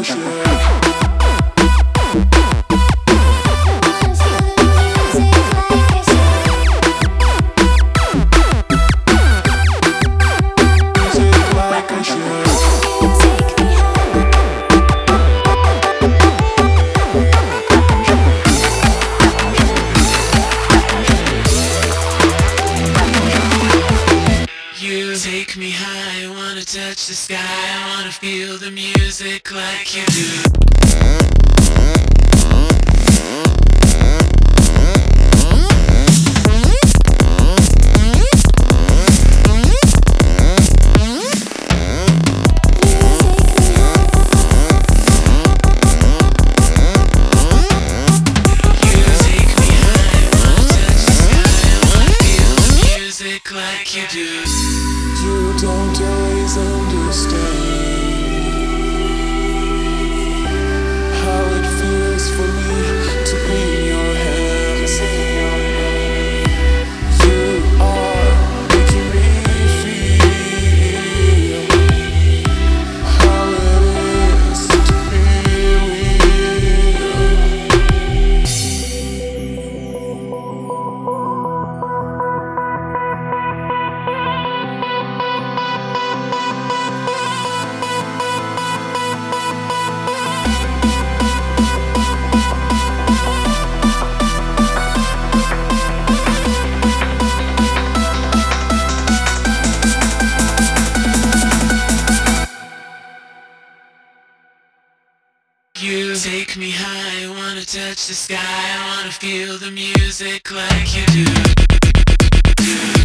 Take me high, I wanna touch the sky, I wanna feel the music like you do. Like you do. You don't always understand how it feels for me to be in your hands. You are making me feel how it is to be You take me high, I wanna touch the sky, I wanna feel the music like you do.